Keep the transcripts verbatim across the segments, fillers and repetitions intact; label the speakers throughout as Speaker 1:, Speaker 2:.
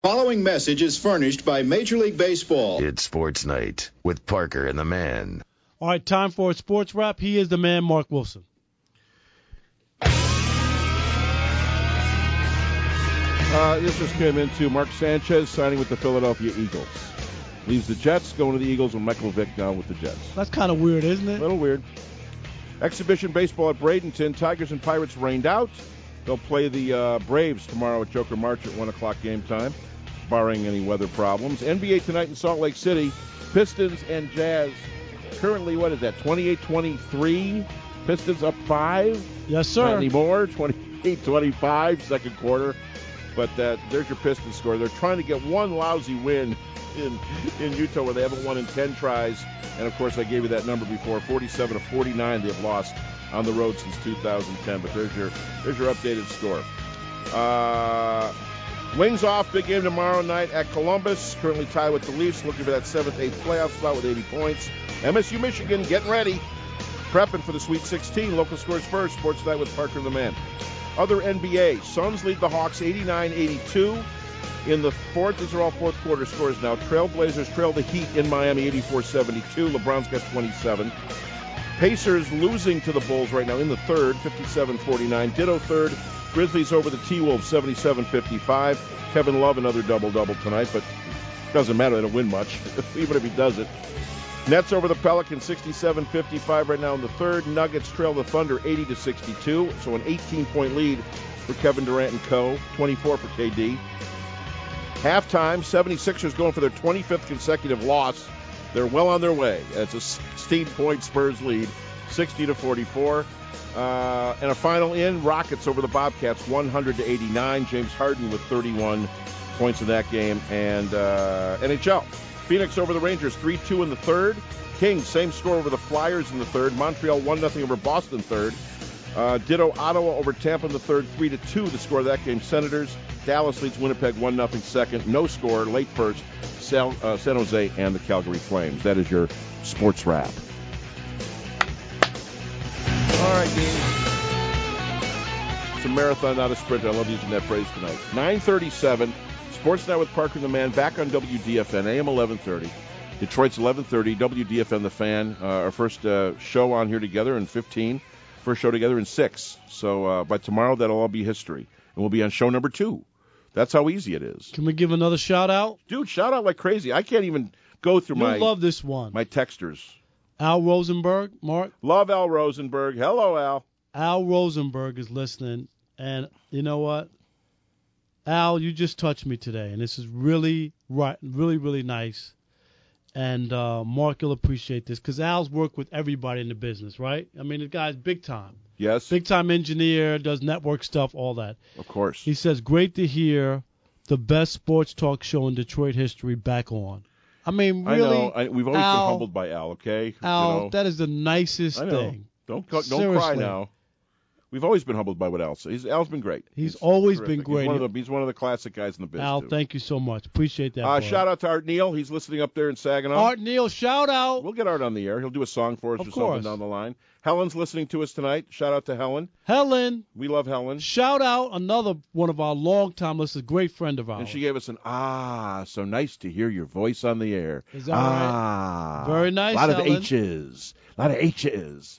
Speaker 1: Following message is furnished by Major League Baseball.
Speaker 2: It's Sports Night with Parker and the Man.
Speaker 3: All right, time for a sports wrap. He is the man, Mark Wilson.
Speaker 4: Uh, this just came into Mark Sanchez signing with the Philadelphia Eagles. Leaves the Jets, going to the Eagles, and Michael Vick down with the Jets.
Speaker 3: That's kind of weird, isn't it?
Speaker 4: A little weird. Exhibition baseball at Bradenton. Tigers and Pirates rained out. They'll play the uh, Braves tomorrow at Joker March at one o'clock game time, barring any weather problems. N B A tonight in Salt Lake City. Pistons and Jazz. Currently, what is that, twenty-eight twenty-three? Pistons up five?
Speaker 3: Yes, sir.
Speaker 4: Not anymore. twenty-eight twenty-five, second quarter. But that there's your Pistons score. They're trying to get one lousy win in in Utah where they haven't won in ten tries. And, of course, I gave you that number before. forty-seven to forty-nine they've lost on the road since two thousand ten. But there's your there's your updated score. Uh, Wings off, big game tomorrow night at Columbus. Currently tied with the Leafs, looking for that seventh, eighth playoff slot with eighty points. M S U Michigan getting ready, prepping for the Sweet sixteen. Local scores first. Sports Night with Parker and the Man. Other N B A, Suns lead the Hawks eighty-nine eighty-two. In the fourth, these are all fourth quarter scores now. Trailblazers trail the Heat in Miami eighty-four seventy-two. LeBron's got twenty-seven. Pacers losing to the Bulls right now in the third, fifty-seven forty-nine. Ditto third. Grizzlies over the T-Wolves, seventy-seven fifty-five. Kevin Love another double-double tonight, but doesn't matter. They don't win much, even if he does it. Nets over the Pelicans, sixty-seven fifty-five right now in the third. Nuggets trail the Thunder eighty to sixty-two, so an eighteen-point lead for Kevin Durant and co. twenty-four for K D. Halftime, seventy-sixers going for their twenty-fifth consecutive loss. They're well on their way. It's a sixteen-point Spurs lead, sixty to forty-four. Uh, and a final in, Rockets over the Bobcats, one hundred to eighty-nine. James Harden with thirty-one points in that game. And uh, N H L, Phoenix over the Rangers, three two in the third. Kings, same score over the Flyers in the third. Montreal, one nothing over Boston third. Uh, ditto Ottawa over Tampa in the third, three to two the score of that game. Senators, Dallas leads Winnipeg one nothing second. No score, late first, San, uh, San Jose and the Calgary Flames. That is your sports wrap. All right, Dean. It's a marathon, not a sprint. I love using that phrase tonight. nine thirty-seven, Sports Night with Parker and the Man, back on W D F N, A M eleven thirty. Detroit's eleven thirty, W D F N The Fan. Uh, our first uh, show on here together in fifteen. First show together in six. So uh, by tomorrow, that'll all be history. And we'll be on show number two. That's how easy it is.
Speaker 3: Can we give another shout out?
Speaker 4: Dude, shout out like crazy. I can't even go through
Speaker 3: You'll
Speaker 4: my
Speaker 3: love this one.
Speaker 4: my texters.
Speaker 3: Al Rosenberg, Mark.
Speaker 4: Love Al Rosenberg. Hello, Al.
Speaker 3: Al Rosenberg is listening. And you know what? Al, you just touched me today. And this is really, right, really, really nice. And uh, Mark, you'll appreciate this because Al's worked with everybody in the business, right? I mean, the guy's big time.
Speaker 4: Yes.
Speaker 3: Big time engineer, does network stuff, all that.
Speaker 4: Of course.
Speaker 3: He says, great to hear the best sports talk show in Detroit history back on. I mean, really,
Speaker 4: I know. I, we've always
Speaker 3: Al,
Speaker 4: been humbled by Al, okay?
Speaker 3: Al,
Speaker 4: you know.
Speaker 3: that is the nicest
Speaker 4: I know.
Speaker 3: thing.
Speaker 4: Don't don't
Speaker 3: Seriously.
Speaker 4: cry now. We've always been humbled by what Al says. He's, Al's been great.
Speaker 3: He's,
Speaker 4: He's
Speaker 3: always
Speaker 4: terrific.
Speaker 3: been great.
Speaker 4: He's one, of the, he's one of the classic guys in the business.
Speaker 3: Al,
Speaker 4: too.
Speaker 3: thank you so much. Appreciate that.
Speaker 4: Uh, shout out to Art Neal. He's listening up there in Saginaw.
Speaker 3: Art Neal, shout out.
Speaker 4: We'll get Art on the air. He'll do a song for us
Speaker 3: Of
Speaker 4: or
Speaker 3: course.
Speaker 4: something down the line. Helen's listening to us tonight. Shout out to Helen.
Speaker 3: Helen.
Speaker 4: We love Helen.
Speaker 3: Shout out another one of our longtime listeners, great friend of ours.
Speaker 4: And she gave us an ah, so nice to hear your voice on the air.
Speaker 3: Is that
Speaker 4: ah,
Speaker 3: right? Very nice,
Speaker 4: A lot
Speaker 3: Helen.
Speaker 4: of H's. A lot of H's.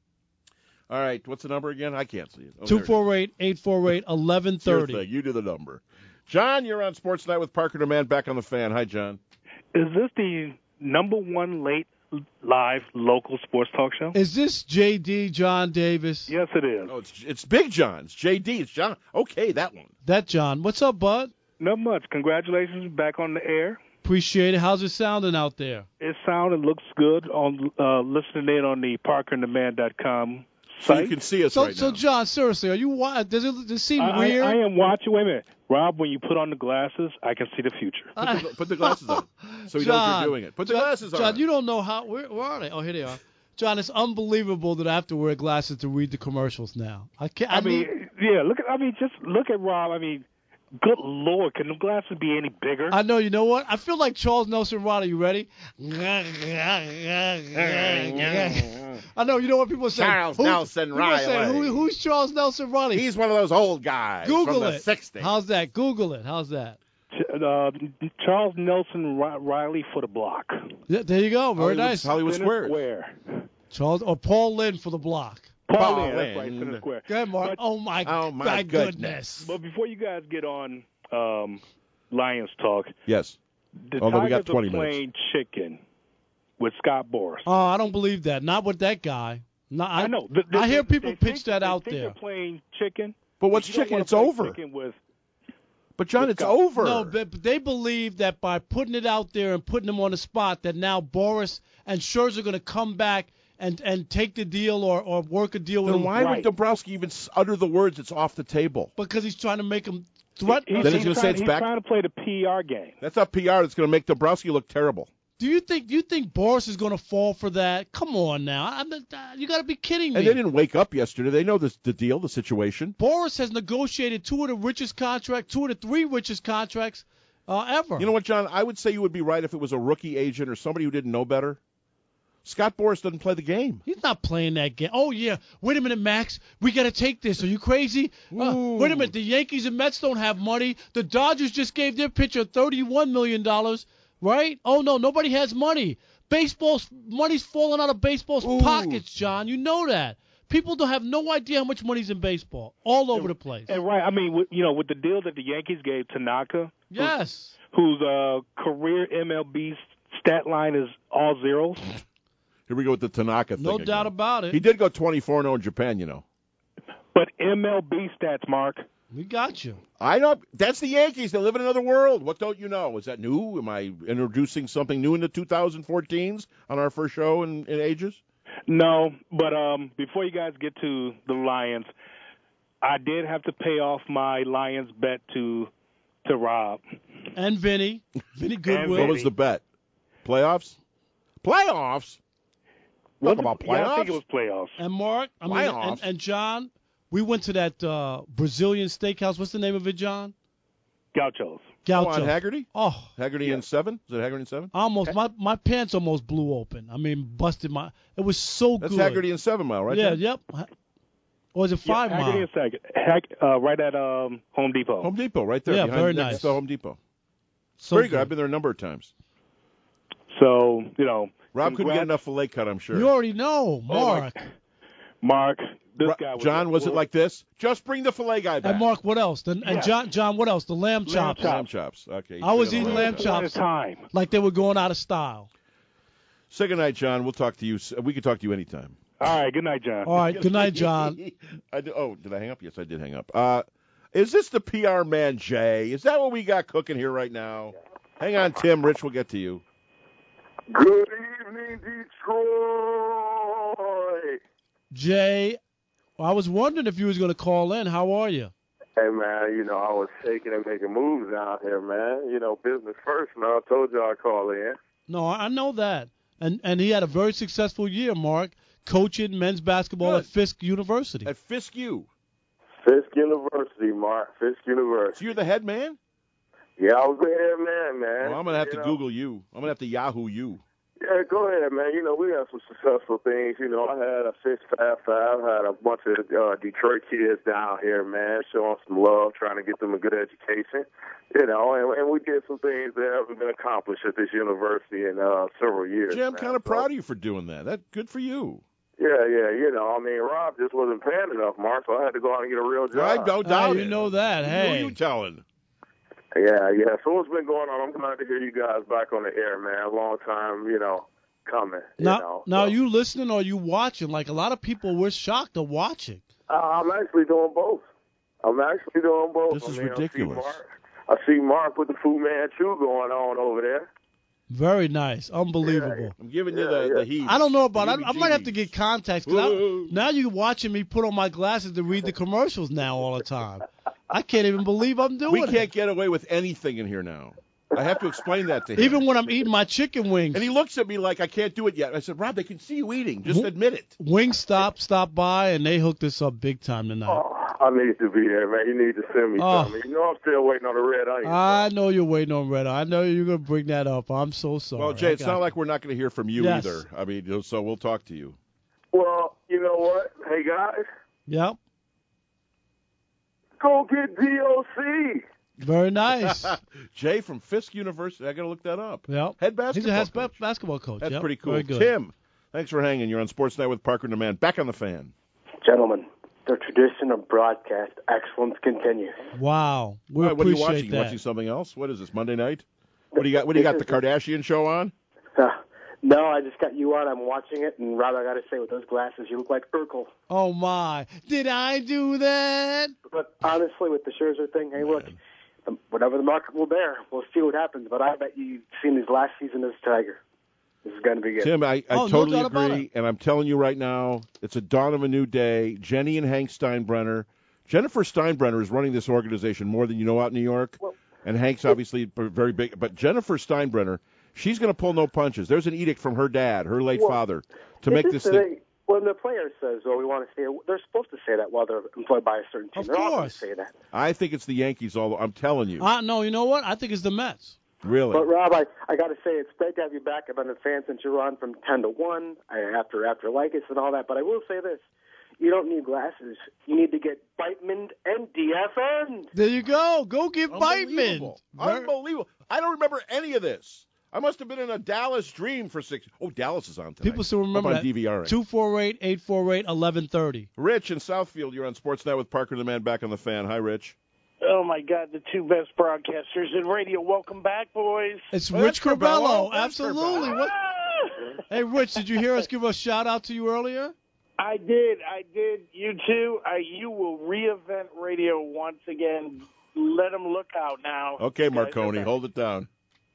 Speaker 4: All right, what's the number again? I can't see it. Oh,
Speaker 3: two four eight, eight four eight, eleven thirty.
Speaker 4: Your thing. You do the number. John, you're on Sports Night with Parker and the Man, back on the Fan. Hi, John.
Speaker 5: Is this the number one late live local sports talk show?
Speaker 3: Is this J D John Davis?
Speaker 5: Yes, it is.
Speaker 4: Oh, it's it's Big John. It's J D. It's John. Okay, that one.
Speaker 3: That John. What's up, bud?
Speaker 5: Not much. Congratulations, back on the air.
Speaker 3: Appreciate it. How's it sounding out there?
Speaker 5: It sounds and looks good on uh, listening in on the parker and the man dot com
Speaker 4: So
Speaker 5: site.
Speaker 4: you can see us
Speaker 3: So,
Speaker 4: right
Speaker 3: so
Speaker 4: now.
Speaker 3: John, seriously, are you? wa- Does it, does it seem
Speaker 5: I,
Speaker 3: weird?
Speaker 5: I, I am watching. Wait a minute, Rob. When you put on the glasses, I can see the future.
Speaker 4: Put the, put the glasses on, so we know
Speaker 3: John,
Speaker 4: you're doing it. Put the
Speaker 3: John,
Speaker 4: glasses on.
Speaker 3: John, you don't know how. Where, where are they? Oh, here they are. John, it's unbelievable that I have to wear glasses to read the commercials now. I can't. I,
Speaker 5: I mean, yeah. Look at. I mean, just look at Rob. I mean, good Lord, can the glasses be any bigger?
Speaker 3: I know. You know what? I feel like Charles Nelson Riley. You ready? I know. You know what people say?
Speaker 4: Charles
Speaker 3: Who,
Speaker 4: Nelson
Speaker 3: people say,
Speaker 4: Riley.
Speaker 3: Who, who's Charles Nelson Riley?
Speaker 4: He's one of those old guys
Speaker 3: Google
Speaker 4: from the
Speaker 3: it.
Speaker 4: sixties.
Speaker 3: How's that? Google it. How's that?
Speaker 5: uh, Charles Nelson Riley for the block.
Speaker 3: Yeah, there you go. Very
Speaker 4: Hollywood,
Speaker 3: nice.
Speaker 4: Hollywood
Speaker 5: Center
Speaker 4: Squares.
Speaker 5: Square.
Speaker 3: Charles or Paul Lynn for the block.
Speaker 5: Paul,
Speaker 4: Paul
Speaker 5: Lynn, that's right,
Speaker 4: Lynn.
Speaker 5: Center Square.
Speaker 3: Go ahead, Mark.
Speaker 5: But,
Speaker 3: oh my,
Speaker 4: Oh, my
Speaker 3: my
Speaker 4: goodness.
Speaker 3: goodness.
Speaker 5: but before you guys get on um, Lions talk,
Speaker 4: Yes.
Speaker 5: the
Speaker 4: Although we
Speaker 5: Tigers
Speaker 4: got twenty
Speaker 5: are playing chicken with Scott Boras.
Speaker 3: Oh, I don't believe that. Not with that guy. No, I,
Speaker 5: I know. The, the,
Speaker 3: I hear
Speaker 5: they,
Speaker 3: people
Speaker 5: they
Speaker 3: pitch
Speaker 5: think,
Speaker 3: that
Speaker 5: they
Speaker 3: out
Speaker 5: think
Speaker 3: there.
Speaker 5: They're playing chicken.
Speaker 4: But what's
Speaker 5: You don't
Speaker 4: chicken?
Speaker 5: wanna
Speaker 4: It's
Speaker 5: play
Speaker 4: over.
Speaker 5: Chicken with,
Speaker 4: But, John,
Speaker 5: with
Speaker 4: it's
Speaker 5: Scott.
Speaker 4: over.
Speaker 3: No, but but they believe that by putting it out there and putting him on the spot, that now Boris and Scherzer are going to come back and, and take the deal or, or work a deal with
Speaker 4: Then
Speaker 3: him.
Speaker 4: why
Speaker 5: Right.
Speaker 4: would Dombrowski even s- utter the words, it's off the table?
Speaker 3: Because he's trying to make him threaten.
Speaker 5: He's,
Speaker 4: Then he's
Speaker 5: he's
Speaker 4: gonna say
Speaker 5: trying,
Speaker 4: it's
Speaker 5: he's
Speaker 4: back?
Speaker 5: trying to play the P R game.
Speaker 4: That's not P R. That's going to make Dombrowski look terrible.
Speaker 3: Do you think do you think Boris is going to fall for that? Come on now, I'm, uh, you got to be kidding me.
Speaker 4: And they didn't wake up yesterday. They know this, the deal, the situation.
Speaker 3: Boris has negotiated two of the richest contracts, two of the three richest contracts uh, ever.
Speaker 4: You know what, John? I would say you would be right if it was a rookie agent or somebody who didn't know better. Scott Boras doesn't play the game.
Speaker 3: He's not playing that game. Oh, yeah. Wait a minute, Max. We got to take this. Are you crazy? Uh,
Speaker 4: Ooh.
Speaker 3: wait a minute. The Yankees and Mets don't have money. The Dodgers just gave their pitcher thirty-one million dollars, right? Oh, no. Nobody has money. Baseball's money's falling out of baseball's
Speaker 4: Ooh.
Speaker 3: pockets, John. You know that. People don't have no idea how much money's in baseball. All over the place.
Speaker 5: And right, I mean, with, you know, with the deal that the Yankees gave Tanaka,
Speaker 3: Yes.
Speaker 5: whose uh, career M L B stat line is all zeros.
Speaker 4: Here we go with the Tanaka thing
Speaker 3: No
Speaker 4: again.
Speaker 3: doubt about it.
Speaker 4: He did go twenty-four and oh in Japan, you know.
Speaker 5: But M L B stats, Mark.
Speaker 3: We got you.
Speaker 4: I know. That's the Yankees. They live in another world. What don't you know? Is that new? Am I introducing something new in the two thousand fourteens on our first show in, in ages?
Speaker 5: No, but um, before you guys get to the Lions, I did have to pay off my Lions bet to to Rob.
Speaker 3: And Vinny. Vinny Goodwill.
Speaker 4: What
Speaker 5: Vinny.
Speaker 4: was the bet? Playoffs? Playoffs?
Speaker 5: Was
Speaker 4: Talk
Speaker 5: it-
Speaker 4: about
Speaker 5: Yeah, I think
Speaker 4: playoffs?
Speaker 5: it was playoffs.
Speaker 3: And Mark, I mean,
Speaker 4: Playoffs.
Speaker 3: and, and John, we went to that uh, Brazilian steakhouse. What's the name of it, John?
Speaker 5: Gauchos.
Speaker 3: Gaucho.
Speaker 4: Oh, on Haggerty?
Speaker 3: Oh,
Speaker 4: Haggerty
Speaker 5: Yeah.
Speaker 4: in seven? Is it Haggerty in seven?
Speaker 3: almost my my pants almost blew open. I mean, busted my. It was so
Speaker 4: That's
Speaker 3: good.
Speaker 4: Haggerty in seven mile, right?
Speaker 3: Yeah,
Speaker 4: there?
Speaker 3: yep. Or is it
Speaker 5: Yeah,
Speaker 3: five
Speaker 5: Haggerty
Speaker 3: mile?
Speaker 5: and Sag- Hag- uh, right at um, Home Depot.
Speaker 4: Home Depot, right there.
Speaker 3: Yeah,
Speaker 4: behind,
Speaker 3: very
Speaker 4: next
Speaker 3: nice.
Speaker 4: to Home Depot.
Speaker 3: So
Speaker 4: Very good. I've been there a number of times.
Speaker 5: So, you know.
Speaker 4: Rob couldn't get
Speaker 5: congrats,
Speaker 4: enough filet cut, I'm sure.
Speaker 3: You already know,
Speaker 5: Oh, my-
Speaker 3: Mark.
Speaker 5: Mark, this
Speaker 4: Ro-
Speaker 5: guy was
Speaker 4: John, was it like this? Just bring the filet guy back.
Speaker 3: and Mark, what else? The, and
Speaker 5: Yeah.
Speaker 3: John, John, what else? The lamb chops,
Speaker 5: chops.
Speaker 4: Lamb chops. Okay.
Speaker 3: I was
Speaker 4: you
Speaker 3: eating
Speaker 4: know,
Speaker 3: lamb
Speaker 4: uh,
Speaker 3: chops.
Speaker 5: One at a time.
Speaker 3: like they were going out of style.
Speaker 4: Say good night, John. We'll talk to you. s- We can talk to you anytime.
Speaker 5: All right, good night, John.
Speaker 3: All right, good night, John.
Speaker 4: I do, oh, did I hang up? Yes, I did hang up. Uh, is this the P R man, Jay? Is that what we got cooking here right now? Hang on, Tim. Rich, we'll get to you.
Speaker 6: Good evening, Detroit.
Speaker 3: Jay, I was wondering if you was going to call in. How are you?
Speaker 6: Hey, man, you know, I was shaking and making moves out here, man. You know, business first, man. I told you I'd call in.
Speaker 3: No, I know that. And and he had a very successful year, Mark, coaching men's basketball
Speaker 4: Good.
Speaker 3: at Fisk University.
Speaker 4: At Fisk U.
Speaker 6: Fisk University, Mark. Fisk
Speaker 4: So
Speaker 6: University.
Speaker 4: you're the head man?
Speaker 6: Yeah, I was the head man, man.
Speaker 4: Well, I'm going to have
Speaker 6: You
Speaker 4: to
Speaker 6: know?
Speaker 4: Google you. I'm going to have to Yahoo you.
Speaker 6: Yeah, go ahead, man. You know, we had some successful things. You know, I had a six five five, had a bunch of uh, Detroit kids down here, man, showing some love, trying to get them a good education. You know, and, and we did some things that haven't been accomplished at this university in uh, several years.
Speaker 4: Jay, I'm
Speaker 6: man.
Speaker 4: kind of
Speaker 6: So,
Speaker 4: proud of you for doing that. That's good for you.
Speaker 6: Yeah, yeah, you know, I mean, Rob just wasn't paying enough, Mark, so I had to go out and get a real
Speaker 4: I
Speaker 6: job.
Speaker 4: don't
Speaker 3: Ah,
Speaker 4: doubt
Speaker 3: you
Speaker 4: it.
Speaker 3: know that.
Speaker 4: Who
Speaker 3: Hey.
Speaker 4: are you telling?
Speaker 6: Yeah, yeah. So what's been going on? I'm glad to hear you guys back on the air, man. A long time, you know, coming. You
Speaker 3: Now,
Speaker 6: know.
Speaker 3: now, are
Speaker 6: So,
Speaker 3: you listening or are you watching? Like a lot of people were shocked of watching.
Speaker 6: uh, I'm actually doing both. I'm actually doing both.
Speaker 4: This
Speaker 6: I
Speaker 4: is
Speaker 6: mean,
Speaker 4: ridiculous.
Speaker 6: I see, Mark, I see Mark with the Fu Manchu going on over there.
Speaker 3: Very nice, unbelievable.
Speaker 4: I'm giving you
Speaker 6: Yeah,
Speaker 4: the,
Speaker 6: yeah.
Speaker 4: the heat.
Speaker 3: I don't know about. I,
Speaker 4: The
Speaker 3: I might have to
Speaker 4: heebie-jeebies.
Speaker 3: get contacts. 'Cause I,
Speaker 4: Whoa.
Speaker 3: now you're watching me put on my glasses to read the commercials now all the time. I can't even believe I'm doing
Speaker 4: We
Speaker 3: it.
Speaker 4: can't get away with anything in here now. I have to explain that to him.
Speaker 3: Even when I'm eating my chicken wings.
Speaker 4: And he looks at me like I can't do it yet. I said, Rob, they can see you eating. Just
Speaker 3: Wh-
Speaker 4: admit it.
Speaker 3: Wingstop stopped by and they hooked us up big time tonight.
Speaker 6: Oh, I need to be there, man. You need to send me
Speaker 3: Oh.
Speaker 6: something. You know I'm still waiting on the red onion.
Speaker 3: I know you're waiting on Red Eye. I know you're gonna bring that up. I'm so sorry.
Speaker 4: Well, Jay,
Speaker 3: I
Speaker 4: it's
Speaker 3: got
Speaker 4: not
Speaker 3: you.
Speaker 4: like we're not going to hear from you
Speaker 3: Yes.
Speaker 4: either. I mean, so we'll talk to you.
Speaker 6: Well, you know what? Hey, guys,
Speaker 3: Yep.
Speaker 6: go get D O C.
Speaker 3: Very nice.
Speaker 4: Jay from Fisk University. I got to look that up.
Speaker 3: Yep.
Speaker 4: Head basketball
Speaker 3: He's a head
Speaker 4: coach.
Speaker 3: basketball coach.
Speaker 4: That's
Speaker 3: yep.
Speaker 4: pretty cool.
Speaker 3: Very good.
Speaker 4: Tim, thanks for hanging. You're on Sports Night with Parker and the Man. Back on the Fan.
Speaker 7: Gentlemen, the tradition of broadcast excellence continues.
Speaker 3: Wow. We
Speaker 4: All right, what are you
Speaker 3: appreciate
Speaker 4: watching?
Speaker 3: that.
Speaker 4: You watching something else? What is this, Monday night? What do you got? What do you got? The Kardashian show on?
Speaker 7: Uh, no, I just got you on. I'm watching it, and Rob, I got to say, with those glasses, you look like Urkel.
Speaker 3: Oh, my. Did I do that?
Speaker 7: But honestly, with the Scherzer thing, hey, look, the, whatever the market will bear, we'll see what happens. But I bet you've seen his last season as Tiger. This is going to be good.
Speaker 4: Tim, I, I
Speaker 3: Oh, no
Speaker 4: totally
Speaker 3: doubt about
Speaker 4: agree,
Speaker 3: it.
Speaker 4: and I'm telling you right now, it's a dawn of a new day. Jenny and Hank Steinbrenner. Jennifer Steinbrenner is running this organization more than you know out in New York,
Speaker 7: Well,
Speaker 4: and Hank's obviously very big. But Jennifer Steinbrenner, she's going to pull no punches. There's an edict from her dad, her late
Speaker 7: Well,
Speaker 4: father, to
Speaker 7: This
Speaker 4: make
Speaker 7: is
Speaker 4: this
Speaker 7: the
Speaker 4: thing.
Speaker 7: thing. When the player says, "Oh, we want to stay," they're supposed to say that while they're employed by a certain team.
Speaker 3: Of
Speaker 7: they're not going to
Speaker 3: course.
Speaker 7: say that.
Speaker 4: I think it's the Yankees, although I'm telling you.
Speaker 3: Uh, no, you know what? I think it's the Mets.
Speaker 4: Really?
Speaker 7: But Rob, I, I got to say it's great to have you back. I've been a fan since you were on from ten to one I, after after Lycus and all that. But I will say this: you don't need glasses. You need to get Beitman and D F N.
Speaker 3: There you go. Go get Beitman.
Speaker 4: Unbelievable.
Speaker 3: Very-
Speaker 4: Unbelievable. I don't remember any of this. I must have been in a Dallas dream for six. Oh, Dallas is on tonight.
Speaker 3: People still remember
Speaker 4: Hope
Speaker 3: that.
Speaker 4: I'm DVRing.
Speaker 3: two four eight, eight four eight, eleven thirty.
Speaker 4: Rich in Southfield, you're on Sportsnet with Parker the Man back on the Fan. Hi, Rich.
Speaker 8: Oh, my God, the two best broadcasters in radio. Welcome back, boys.
Speaker 3: It's
Speaker 4: Well,
Speaker 3: Rich
Speaker 4: that's Corbello.
Speaker 3: Corbello.
Speaker 4: That's
Speaker 3: Absolutely.
Speaker 4: Corbello.
Speaker 3: What?
Speaker 8: Ah!
Speaker 3: Hey, Rich, did you hear us give a shout-out to you earlier?
Speaker 8: I did. I did. You too. I, you will reinvent radio once again. Let them look out now.
Speaker 4: Okay,
Speaker 8: Guys,
Speaker 4: Marconi,
Speaker 8: okay.
Speaker 4: hold it down.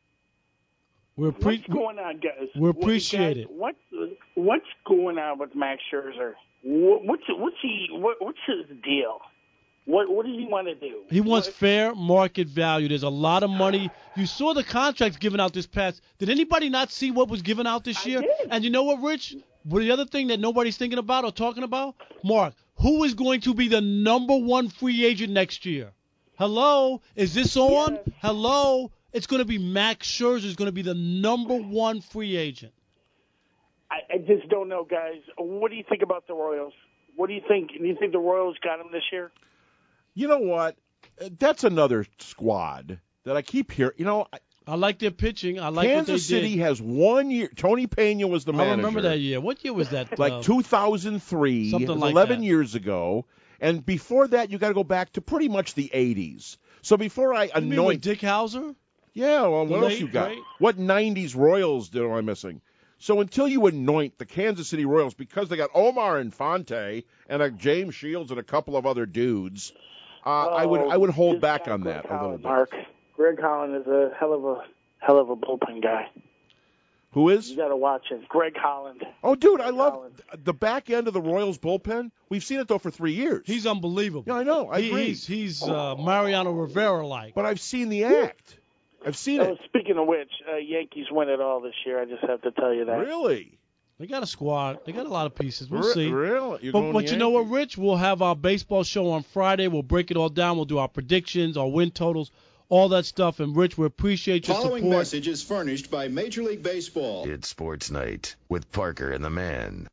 Speaker 3: We're pre-
Speaker 8: What's going on, guys?
Speaker 3: we
Speaker 8: What-
Speaker 3: appreciate
Speaker 8: guys,
Speaker 3: it.
Speaker 8: What, what's going on with Max Scherzer? What, what's what's he? What, what's his deal? What what does he want to do?
Speaker 3: He wants
Speaker 8: What-
Speaker 3: fair market value. There's a lot of money. You saw the contracts given out this past. Did anybody not see what was given out this
Speaker 8: I
Speaker 3: year?
Speaker 8: did.
Speaker 3: And you know what, Rich? Well, the other thing that nobody's thinking about or talking about, Mark, who is going to be the number one free agent next year? Hello? Is this on?
Speaker 8: Yes.
Speaker 3: Hello? It's going to be Max Scherzer is going to be the number one free agent.
Speaker 8: I, I just don't know, guys. What do you think about the Royals? What do you think? Do you think the Royals got him this year?
Speaker 4: You know what? Uh, That's another squad that I keep hearing. You know, I-
Speaker 3: I like their pitching. I like
Speaker 4: Kansas
Speaker 3: what they
Speaker 4: City
Speaker 3: did.
Speaker 4: has one year. Tony Pena was the
Speaker 3: I
Speaker 4: manager.
Speaker 3: remember that year. What year was that?
Speaker 4: Like
Speaker 3: uh,
Speaker 4: two thousand three,
Speaker 3: something
Speaker 4: it was
Speaker 3: like
Speaker 4: eleven
Speaker 3: that.
Speaker 4: years ago. And before that, you got to go back to pretty much the eighties. So before I
Speaker 3: You mean with
Speaker 4: anoint,
Speaker 3: Dick Hauser?
Speaker 4: yeah, well, what else
Speaker 3: late,
Speaker 4: you got?
Speaker 3: right?
Speaker 4: What nineties Royals did am I missing? So until you anoint the Kansas City Royals, because they got Omar Infante and a James Shields and a couple of other dudes, uh, I would I would hold
Speaker 8: This
Speaker 4: back
Speaker 8: guy,
Speaker 4: on
Speaker 8: Greg
Speaker 4: that a little
Speaker 8: Holland,
Speaker 4: bit.
Speaker 8: Mark, Greg Holland is a hell of a hell of a bullpen guy.
Speaker 4: Who is?
Speaker 8: You got to watch him. Greg Holland.
Speaker 4: Oh, dude, I
Speaker 8: Greg
Speaker 4: love
Speaker 8: Holland.
Speaker 4: the back end of the Royals bullpen. We've seen it though for three years.
Speaker 3: He's unbelievable.
Speaker 4: yeah, I know. I
Speaker 3: He-
Speaker 4: agree.
Speaker 3: He's, he's uh, Mariano Rivera-like.
Speaker 4: But I've seen the act. I've seen
Speaker 8: Oh,
Speaker 4: it.
Speaker 8: speaking of which, uh, Yankees win it all this year. I just have to tell you that.
Speaker 4: Really?
Speaker 3: They got a squad. They got a lot of pieces. We'll
Speaker 4: Re-
Speaker 3: see.
Speaker 4: Really? You're
Speaker 3: But,
Speaker 4: going
Speaker 3: but you know what,
Speaker 4: Yankees?
Speaker 3: Rich? We'll have our baseball show on Friday. We'll break it all down. We'll do our predictions, our win totals, all that stuff. And, Rich, we appreciate your
Speaker 1: Following
Speaker 3: support.
Speaker 1: message is furnished by Major League Baseball.
Speaker 2: It's Sports Night with Parker and the Man.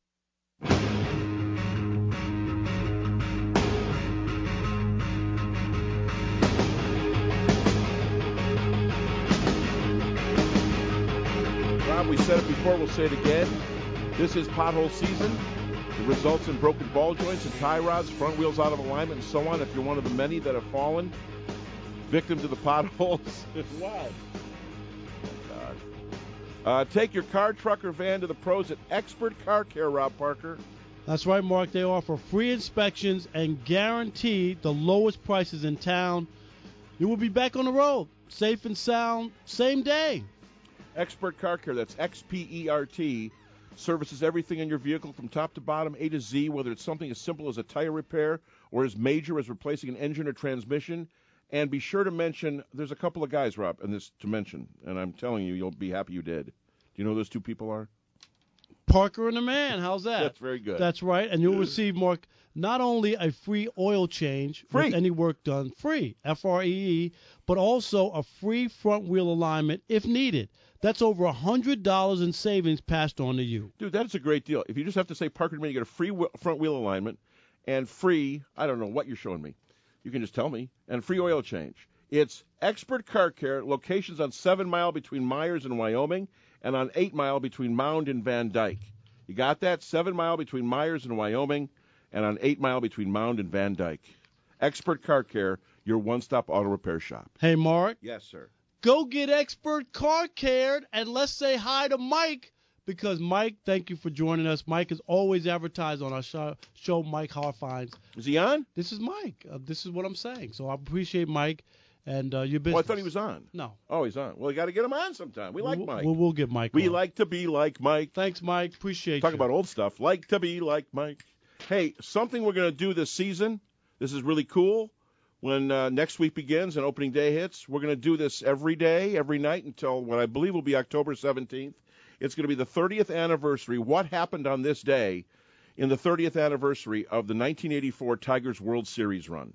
Speaker 4: Rob, we said it before, we'll say it again. This is pothole season. It results in broken ball joints and tie rods, front wheels out of alignment, and so on. If you're one of the many that have fallen victim to the potholes, wow. God. Uh, take your car, truck, or van to the pros at Expert Car Care, Rob Parker.
Speaker 3: That's right, Mark. They offer free inspections and guarantee the lowest prices in town. You will be back on the road, safe and sound, same day.
Speaker 4: Expert Car Care, that's X P E R T, services everything in your vehicle from top to bottom, A to Z, whether it's something as simple as a tire repair or as major as replacing an engine or transmission. And be sure to mention, there's a couple of guys, Rob, in this to mention, and I'm telling you, you'll be happy you did. Do you know who those two people are?
Speaker 3: Parker and the Man. How's that?
Speaker 4: That's very good.
Speaker 3: That's right. And you'll receive, Mark, not only a free oil change
Speaker 4: Free.
Speaker 3: with any work done, free, F R E E, but also a free front wheel alignment if needed. That's over one hundred dollars in savings passed on to you.
Speaker 4: Dude, that's a great deal. If you just have to say Parker to me, you get a free wheel, front wheel alignment and free, I don't know what you're showing me. You can just tell me. And free oil change. It's Expert Car Care, locations on seven Mile between Myers and Wyoming, and on eight Mile between Mound and Van Dyke. You got that? seven Mile between Myers and Wyoming, and on eight Mile between Mound and Van Dyke. Expert Car Care, your one-stop auto repair shop.
Speaker 3: Hey, Mark.
Speaker 4: Yes, sir.
Speaker 3: Go get Expert Car Care, and let's say hi to Mike, because Mike, thank you for joining us. Mike is always advertised on our show, show Mike Harfines.
Speaker 4: Is he on?
Speaker 3: This is Mike. Uh, this is what I'm saying. So I appreciate Mike and uh, your business.
Speaker 4: Oh, I thought he was on.
Speaker 3: No.
Speaker 4: Oh, he's on. Well, you got to get him on sometime. We like
Speaker 3: we'll,
Speaker 4: Mike.
Speaker 3: We'll, we'll get Mike
Speaker 4: We
Speaker 3: on.
Speaker 4: like to be like Mike.
Speaker 3: Thanks, Mike. Appreciate
Speaker 4: Talk
Speaker 3: you.
Speaker 4: about old stuff. Like to be like Mike. Hey, something we're going to do this season. This is really cool. When uh, next week begins and opening day hits, we're going to do this every day, every night until what I believe will be October seventeenth. It's going to be the thirtieth anniversary. What happened on this day in the thirtieth anniversary of the nineteen eighty-four Tigers World Series run?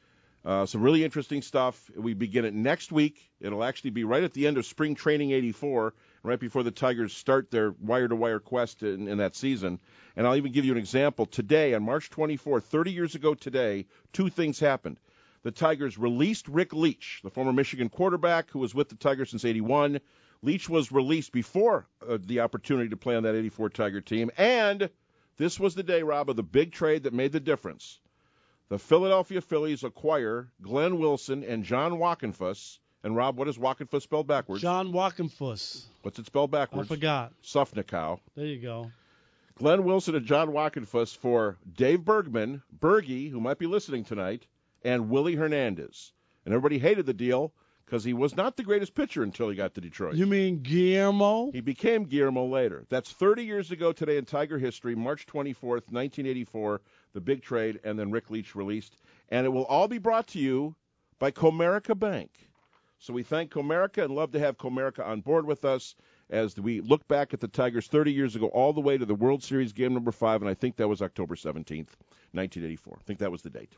Speaker 4: Uh, some really interesting stuff. We begin it next week. It'll actually be right at the end of spring training eighty-four, right before the Tigers start their wire-to-wire quest in, in that season. And I'll even give you an example. Today, on March twenty-fourth, thirty years ago today, two things happened. The Tigers released Rick Leach, the former Michigan quarterback who was with the Tigers since eighty-one. Leach was released before uh, the opportunity to play on that eighty-four Tiger team. And this was the day, Rob, of the big trade that made the difference. The Philadelphia Phillies acquire Glenn Wilson and John Wockenfuss. And, Rob, what is Wockenfuss spelled backwards?
Speaker 3: John Wockenfuss.
Speaker 4: What's it spelled backwards?
Speaker 3: I forgot.
Speaker 4: Sufnikow.
Speaker 3: There you go.
Speaker 4: Glenn Wilson and John Wockenfuss for Dave Bergman, Bergie, who might be listening tonight, and Willie Hernandez. And everybody hated the deal because he was not the greatest pitcher until he got to Detroit.
Speaker 3: You mean Guillermo?
Speaker 4: He became Guillermo later. That's thirty years ago today in Tiger history, March twenty-fourth, nineteen eighty-four, the big trade, and then Rick Leach released. And it will all be brought to you by Comerica Bank. So we thank Comerica and love to have Comerica on board with us as we look back at the Tigers thirty years ago all the way to the World Series game number five, and I think that was October seventeenth, nineteen eighty-four. I think that was the date.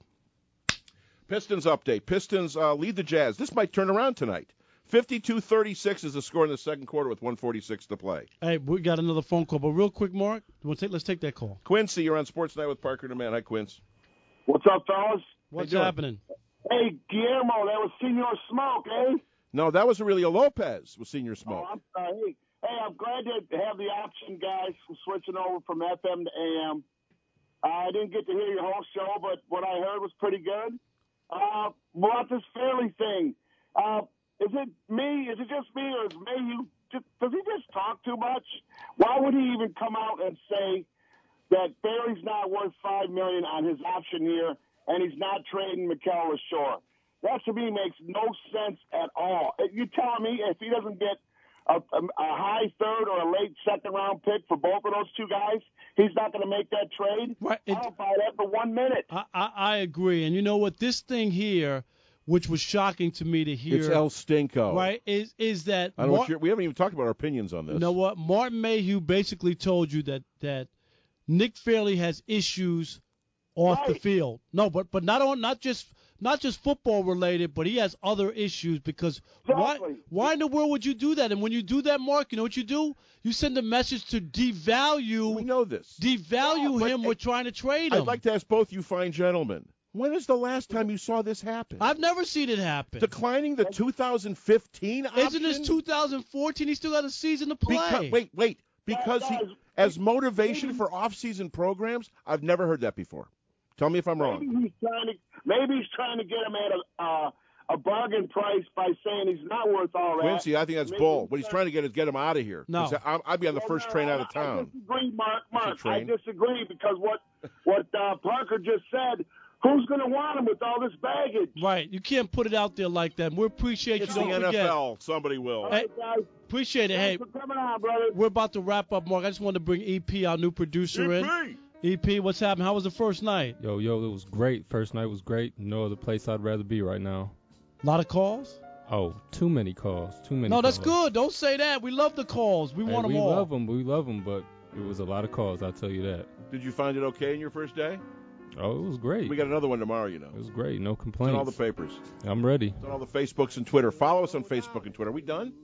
Speaker 4: Pistons update. Pistons uh, lead the Jazz. This might turn around tonight. fifty-two thirty-six is the score in the second quarter with one forty-six to play.
Speaker 3: Hey, we got another phone call, but real quick, Mark, you want to take, let's take that call.
Speaker 4: Quincy, you're on Sports Night with Parker and the Man. Hi, Quince.
Speaker 9: What's up, fellas?
Speaker 3: What's
Speaker 4: doing?
Speaker 3: happening?
Speaker 9: Hey, Guillermo, that was Senor Smoke, eh?
Speaker 4: No, that was Aurelio Lopez with Senior Smoke.
Speaker 9: Oh, I'm sorry. Hey, hey, I'm glad to have the option, guys, from switching over from F M to A M. Uh, I didn't get to hear your whole show, but what I heard was pretty good. Uh, about this Fairley thing, uh, is it me? Is it just me, or is Mayhew? Just, does he just talk too much? Why would he even come out and say that Fairley's not worth five million on his option here, and he's not trading Mikel Shore? That to me makes no sense at all. You telling me if he doesn't get a, a, a high third or a late second round pick for both of those two guys, he's not going to make that trade?
Speaker 3: Right.
Speaker 9: I don't buy that for one minute.
Speaker 3: I, I, I agree. And you know what? This thing here, which was shocking to me to hear.
Speaker 4: It's El Stinko.
Speaker 3: Right, is is that.
Speaker 4: I don't know
Speaker 3: Mar-
Speaker 4: what you're, we haven't even talked about our opinions on this.
Speaker 3: You know what? Martin Mayhew basically told you that, that Nick Fairley has issues off
Speaker 9: Right.
Speaker 3: the field. No, but but not on not just not just football related, but he has other issues because why
Speaker 9: Exactly.
Speaker 3: why in the world would you do that? And when you do that, Mark, you know what you do? You send a message to devalue
Speaker 4: We know this.
Speaker 3: devalue
Speaker 4: Yeah, but,
Speaker 3: him.
Speaker 4: hey,
Speaker 3: We're trying to trade him.
Speaker 4: I'd like to ask both you fine gentlemen, when is the last time you saw this happen?
Speaker 3: I've never seen it happen.
Speaker 4: Declining the two thousand fifteen option?
Speaker 3: Isn't this two thousand fourteen? He still got a season to play.
Speaker 4: Because, wait, wait. Because he,
Speaker 9: Guys,
Speaker 4: as motivation for off-season programs, I've never heard that before. Tell me if I'm wrong.
Speaker 9: Maybe he's trying to maybe he's trying to get him at a uh, a bargain price by saying he's not worth all that.
Speaker 4: Quincy, I think that's
Speaker 9: Maybe
Speaker 4: bull.
Speaker 9: he's
Speaker 4: What he's
Speaker 9: trying-
Speaker 4: trying to get is get him out of here.
Speaker 3: No.
Speaker 4: 'Cause I- I'd be on the
Speaker 9: Well,
Speaker 4: first
Speaker 9: no,
Speaker 4: train
Speaker 9: I-
Speaker 4: out of
Speaker 9: I
Speaker 4: town.
Speaker 9: disagree, Mark. Mark, I
Speaker 4: train.
Speaker 9: disagree because what what uh, Parker just said. Who's going to want him with all this baggage?
Speaker 3: Right. You can't put it out there like that. We appreciate
Speaker 4: It's
Speaker 3: you.
Speaker 4: the
Speaker 3: Don't
Speaker 4: N F
Speaker 3: forget.
Speaker 4: L. Somebody will.
Speaker 9: All
Speaker 3: Hey,
Speaker 9: right, guys.
Speaker 3: Appreciate it. Hey,
Speaker 9: Thanks for coming on, brother.
Speaker 3: we're about to wrap up, Mark. I just wanted to bring E P, our new producer, in. E P, what's happening? How was the first night?
Speaker 10: Yo, yo, it was great. First night was great. No other place I'd rather be right now.
Speaker 3: A lot of calls?
Speaker 10: Oh, too many calls. Too many
Speaker 3: No, that's
Speaker 10: calls.
Speaker 3: good. Don't say that. We love the calls. We
Speaker 10: Hey,
Speaker 3: want them
Speaker 10: we
Speaker 3: all.
Speaker 10: love them. We love them, but it was a lot of calls, I'll tell you that.
Speaker 4: Did you find it okay in your first day?
Speaker 10: Oh, it was great.
Speaker 4: We got another one tomorrow, you know.
Speaker 10: It was great. No
Speaker 4: It's on
Speaker 10: complaints.
Speaker 4: all the papers.
Speaker 10: I'm ready.
Speaker 4: It's on all the Facebooks and Twitter. Follow us on Facebook and Twitter. Are we done?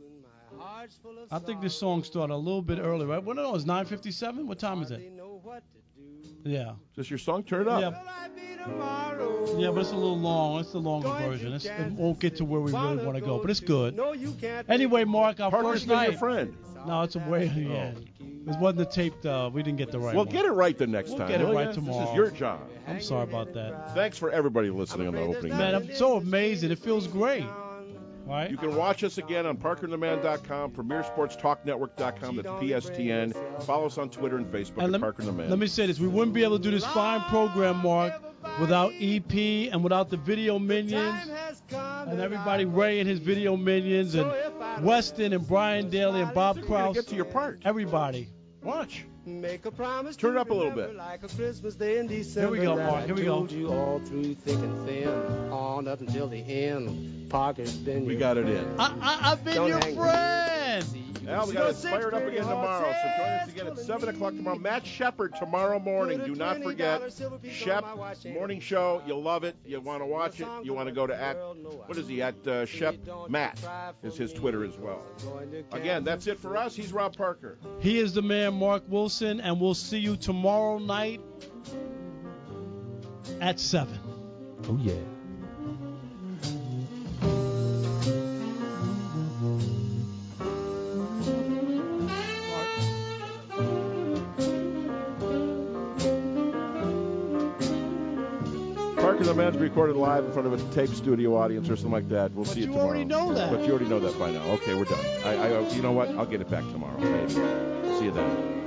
Speaker 3: I think this song started a little bit early, right? Well, no, it's nine fifty-seven. What time is it? Yeah.
Speaker 4: Is this your song? Turn it up.
Speaker 3: Yeah. Yeah, but it's a little long. It's the longer version. It's, it won't get to where we really want to go, but it's good. Anyway, Mark, our
Speaker 4: Parker's
Speaker 3: first
Speaker 4: been
Speaker 3: night.
Speaker 4: your friend.
Speaker 3: No, it's a way in the end. It wasn't the taped. Uh, we didn't get the right
Speaker 4: Well,
Speaker 3: one.
Speaker 4: get it right the next
Speaker 3: we'll
Speaker 4: time.
Speaker 3: Get it
Speaker 4: will
Speaker 3: right
Speaker 4: ya?
Speaker 3: tomorrow.
Speaker 4: This is your job.
Speaker 3: I'm sorry about that.
Speaker 4: Thanks for everybody listening on the opening.
Speaker 3: Man, I'm so amazing. It feels great. Right?
Speaker 4: You can watch us again on Parker and the Man dot com, Premier Sports Talk Network dot com, that's P S T N. Follow us on Twitter and Facebook
Speaker 3: and
Speaker 4: at Parker and the Man.
Speaker 3: Let me say this. We wouldn't be able to do this fine program, Mark, without E P and without the video minions and everybody, Ray and his video minions, and Weston and Brian Daly and Bob Krause.
Speaker 4: Get to your part.
Speaker 3: Everybody.
Speaker 4: Watch. Make a promise. Turn it up a little bit.
Speaker 11: Like a Christmas day in December.
Speaker 3: Here we go, Mark. Here we go.
Speaker 11: You all through thick and thin, on up until the end. Parker's been
Speaker 4: We got it in.
Speaker 3: I, I, I've been
Speaker 11: Don't
Speaker 3: your
Speaker 11: hang
Speaker 3: friend.
Speaker 4: Now we got it fired up again tomorrow. So join us again at seven o'clock tomorrow. Matt Shepard tomorrow morning. Do not forget. Shep, morning show. You'll love it. You want to watch it. You want to go to at, what is he, at uh, Shep Matt is his Twitter as well. Again, that's it for us. He's Rob Parker.
Speaker 3: He is the man, Mark Wilson, and we'll see you tomorrow night at seven.
Speaker 10: Oh, yeah.
Speaker 4: Parker the Man's recorded live in front of a tape studio audience or something like that. We'll
Speaker 3: But
Speaker 4: see you
Speaker 3: you
Speaker 4: tomorrow.
Speaker 3: already know that.
Speaker 4: But you already know that by now. Okay, we're done. I, I, you know what? I'll get it back tomorrow. Maybe. See you then.